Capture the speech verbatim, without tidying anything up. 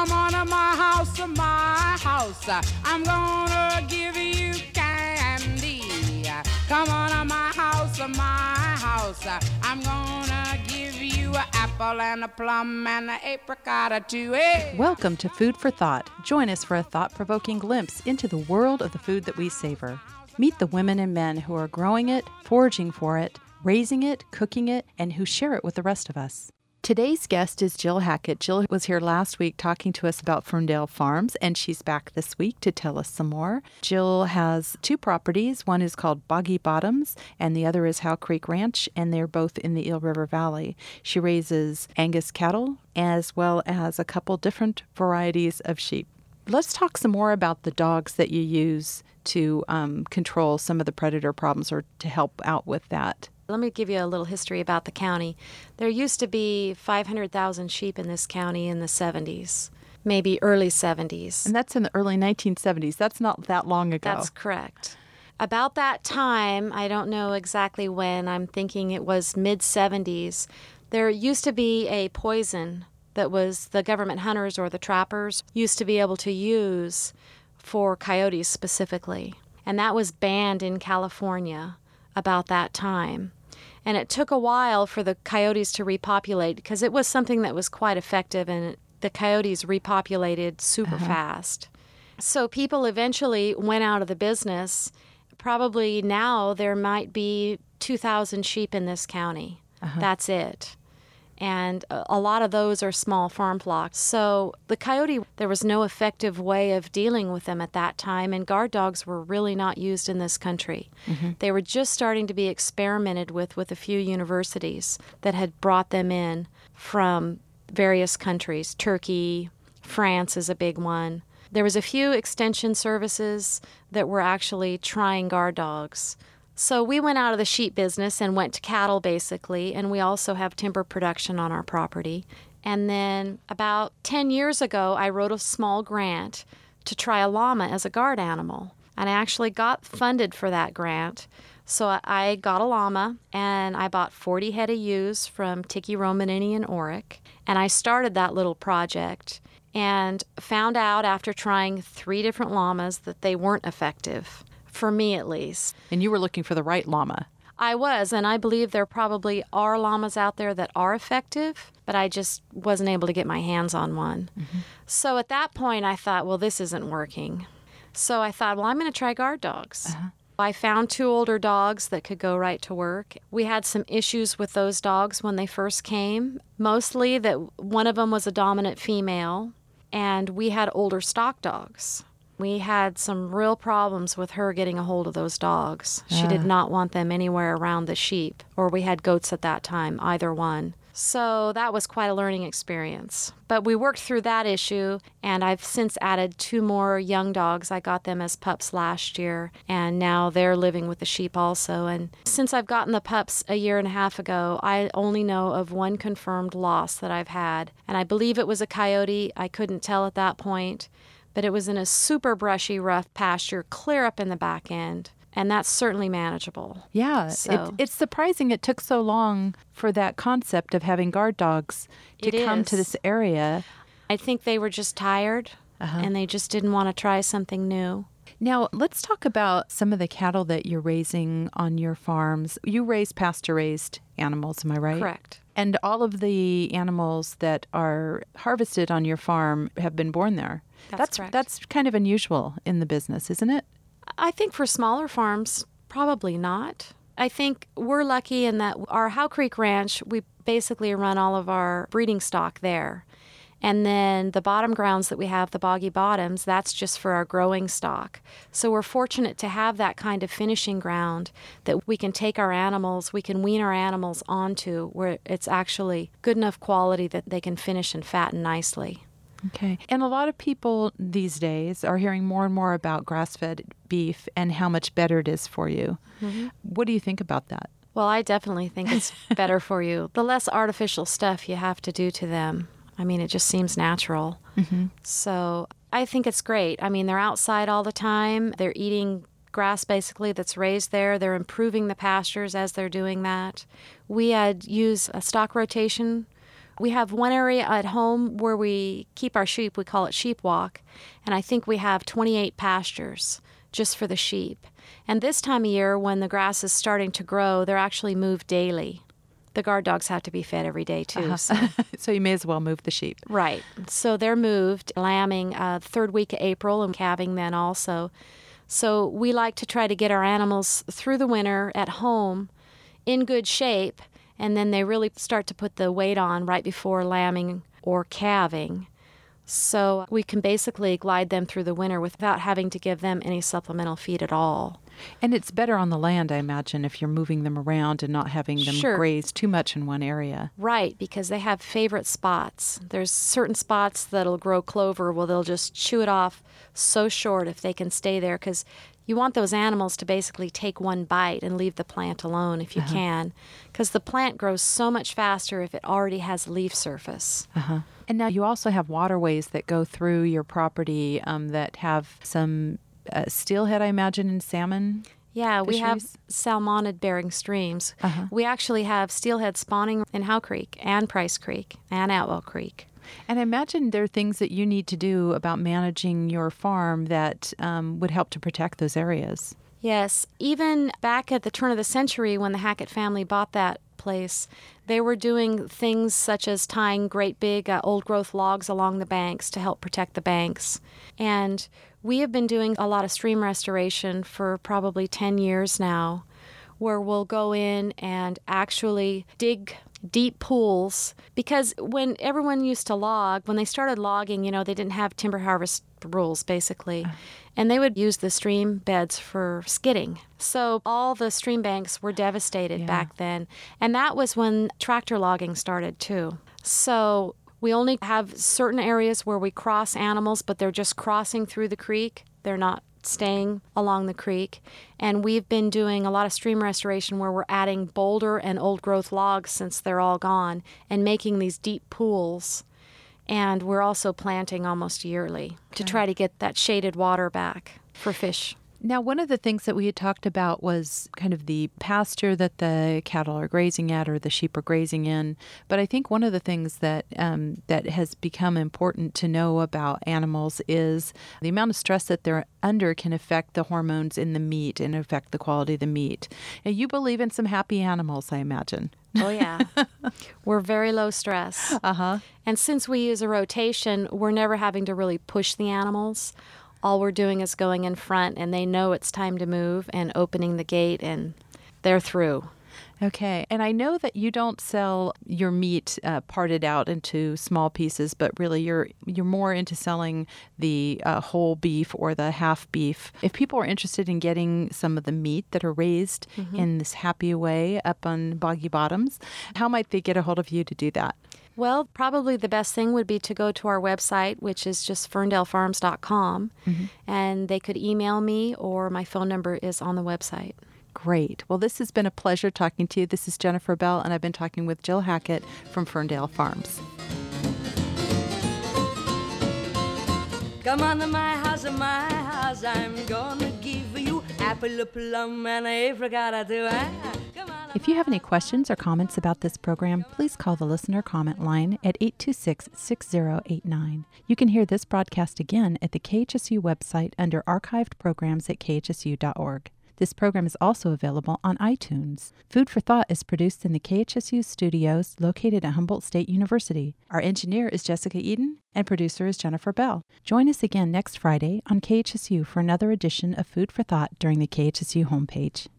Come on to my house, to my house. I'm gonna give you candy. Come on to my house, to my house. I'm gonna give you an apple and a plum and an apricot or two. Hey. Welcome to Food for Thought. Join us for a thought-provoking glimpse into the world of the food that we savor. Meet the women and men who are growing it, foraging for it, raising it, cooking it, and who share it with the rest of us. Today's guest is Jill Hackett. Jill was here last week talking to us about Ferndale Farms, and she's back this week to tell us some more. Jill has two properties. One is called Boggy Bottoms, and the other is Howe Creek Ranch, and they're both in the Eel River Valley. She raises Angus cattle as well as a couple different varieties of sheep. Let's talk some more about the dogs that you use to um, control some of the predator problems or to help out with that. Let me give you a little history about the county. There used to be five hundred thousand sheep in this county in the seventies, maybe early seventies. And that's in the early nineteen seventies. That's not that long ago. That's correct. About that time, I don't know exactly when, I'm thinking it was mid-seventies, there used to be a poison that was the government hunters or the trappers used to be able to use for coyotes specifically. And that was banned in California about that time. And it took a while for the coyotes to repopulate because it was something that was quite effective, and the coyotes repopulated super uh-huh. fast. So people eventually went out of the business. Probably now there might be two thousand sheep in this county. Uh-huh. That's it. And a lot of those are small farm flocks. So the coyote, there was no effective way of dealing with them at that time, and guard dogs were really not used in this country. Mm-hmm. They were just starting to be experimented with with a few universities that had brought them in from various countries. Turkey, France is a big one. There was a few extension services that were actually trying guard dogs. So we went out of the sheep business and went to cattle, basically, and we also have timber production on our property. And then about ten years ago, I wrote a small grant to try a llama as a guard animal. And I actually got funded for that grant. So I got a llama, and I bought forty head of ewes from Tiki Romanini in Oric, and I started that little project and found out after trying three different llamas that they weren't effective. For me, at least. And you were looking for the right llama. I was, and I believe there probably are llamas out there that are effective, but I just wasn't able to get my hands on one. Mm-hmm. So at that point, I thought, well, this isn't working. So I thought, well, I'm going to try guard dogs. Uh-huh. I found two older dogs that could go right to work. We had some issues with those dogs when they first came, mostly that one of them was a dominant female, and we had older stock dogs. We had some real problems with her getting a hold of those dogs. She uh. did not want them anywhere around the sheep, or we had goats at that time, either one. So that was quite a learning experience. But we worked through that issue, and I've since added two more young dogs. I got them as pups last year, and now they're living with the sheep also. And since I've gotten the pups a year and a half ago, I only know of one confirmed loss that I've had. And I believe it was a coyote. I couldn't tell at that point. But it was in a super brushy, rough pasture clear up in the back end, and that's certainly manageable. Yeah, so. it, it's surprising it took so long for that concept of having guard dogs to it come is. to this area. I think they were just tired, uh-huh. and they just didn't want to try something new. Now, let's talk about some of the cattle that you're raising on your farms. You raise pasture-raised animals, am I right? Correct. And all of the animals that are harvested on your farm have been born there. That's, that's correct. That's kind of unusual in the business, isn't it? I think for smaller farms, probably not. I think we're lucky in that our Howe Creek Ranch, we basically run all of our breeding stock there. And then the bottom grounds that we have, the Boggy Bottoms, that's just for our growing stock. So we're fortunate to have that kind of finishing ground that we can take our animals, we can wean our animals onto where it's actually good enough quality that they can finish and fatten nicely. Okay. And a lot of people these days are hearing more and more about grass-fed beef and how much better it is for you. Mm-hmm. What do you think about that? Well, I definitely think it's better for you. The less artificial stuff you have to do to them. I mean, it just seems natural. Mm-hmm. So I think it's great. I mean, they're outside all the time. They're eating grass, basically, that's raised there. They're improving the pastures as they're doing that. We had used a stock rotation We have one area at home where we keep our sheep. We call it Sheep Walk. And I think we have twenty-eight pastures just for the sheep. And this time of year, when the grass is starting to grow, they're actually moved daily. The guard dogs have to be fed every day, too. Uh-huh. So. So you may as well move the sheep. Right. So they're moved, lambing uh, third week of April and calving then also. So we like to try to get our animals through the winter at home in good shape, and then they really start to put the weight on right before lambing or calving. So we can basically glide them through the winter without having to give them any supplemental feed at all. And it's better on the land, I imagine, if you're moving them around and not having them Sure. graze too much in one area. Right, because they have favorite spots. There's certain spots that'll grow clover where they'll just chew it off so short if they can stay there, because you want those animals to basically take one bite and leave the plant alone if you Uh-huh. can, because the plant grows so much faster if it already has leaf surface. Uh-huh. And now you also have waterways that go through your property um, that have some uh, steelhead, I imagine, and salmon. Yeah, we have fisheries? salmonid-bearing streams. Uh-huh. We actually have steelhead spawning in Howe Creek and Price Creek and Atwell Creek. And I imagine there are things that you need to do about managing your farm that um, would help to protect those areas. Yes, even back at the turn of the century when the Hackett family bought that place, they were doing things such as tying great big uh, old-growth logs along the banks to help protect the banks. And we have been doing a lot of stream restoration for probably ten years now, where we'll go in and actually dig deep pools, because when everyone used to log, when they started logging, you know, they didn't have timber harvest rules, basically. And they would use the stream beds for skidding. So all the stream banks were devastated Yeah. back then. And that was when tractor logging started, too. So we only have certain areas where we cross animals, but they're just crossing through the creek. They're not staying along the creek. And we've been doing a lot of stream restoration where we're adding boulder and old-growth logs since they're all gone and making these deep pools. And we're also planting almost yearly to try to get that shaded water back for fish. Now, one of the things that we had talked about was kind of the pasture that the cattle are grazing at or the sheep are grazing in. But I think one of the things that um, that has become important to know about animals is the amount of stress that they're under can affect the hormones in the meat and affect the quality of the meat. And you believe in some happy animals, I imagine. Oh, yeah. We're very low stress. Uh-huh. And since we use a rotation, we're never having to really push the animals. All we're doing is going in front, and they know it's time to move and opening the gate, and they're through. Okay. And I know that you don't sell your meat uh, parted out into small pieces, but really you're you're more into selling the uh, whole beef or the half beef. If people are interested in getting some of the meat that are raised mm-hmm. in this happy way up on Boggy Bottoms, how might they get a hold of you to do that? Well, probably the best thing would be to go to our website, which is just ferndale farms dot com, mm-hmm. and they could email me, or my phone number is on the website. Great. Well, this has been a pleasure talking to you. This is Jennifer Bell, and I've been talking with Jill Hackett from Ferndale Farms. Come on to my house, my house, I'm gonna give you apple, a plum, and a apricot or two. If you have any questions or comments about this program, please call the listener comment line at eight two six, six zero eight nine. You can hear this broadcast again at the K H S U website under archived programs at k h s u dot org. This program is also available on iTunes. Food for Thought is produced in the K H S U studios located at Humboldt State University. Our engineer is Jessica Eden, and producer is Jennifer Bell. Join us again next Friday on K H S U for another edition of Food for Thought during the K H S U homepage.